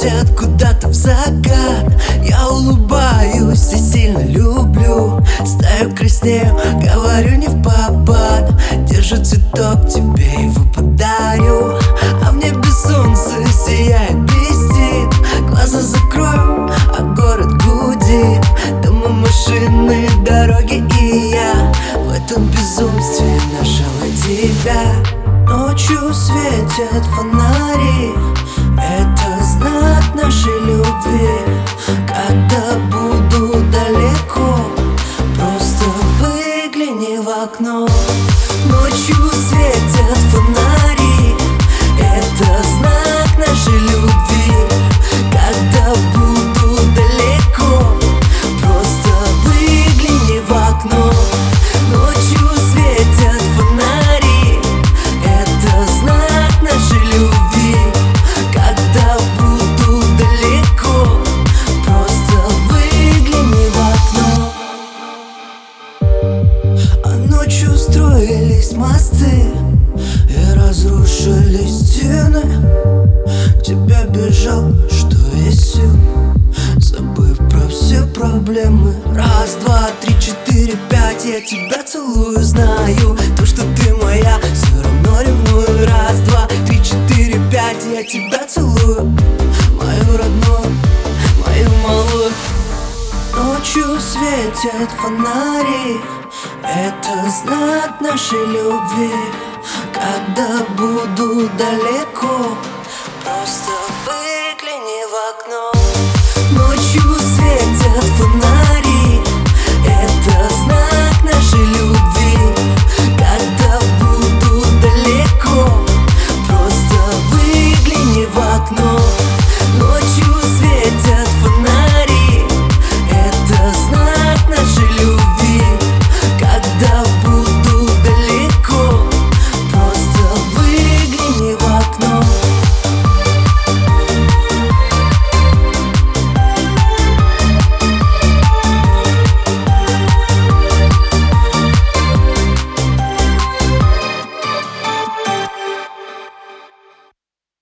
светят куда-то в закат. Я улыбаюсь и сильно люблю. Стою краснею, говорю не в попад. Держу цветок, тебе его подарю. А в небе солнце сияет, блестит. Глаза закрою, а город гудит. Дома, машины, дороги и я в этом безумстве нашла тебя. Ночью светят фонари, это знак нашей любви. Когда буду далеко, просто выгляни в окно. Ночью светят фонари, это знак нашей любви. Когда буду далеко, просто выгляни в окно. Ночью светят фонари, это знак нашей любви. Когда буду далеко, просто выгляни в окно. А ночью строились мосты и разрушили стены. К тебе бежал, что есть сил, забыв про все проблемы. Раз, два, три, четыре, пять, я тебя целую, знаю то, что ты моя, все равно ревную. Раз, два, три, четыре, пять, я тебя целую, мою родную, мою малую. Ночью светят фонари, это знак нашей любви. Когда буду далеко, просто выгляни в окно.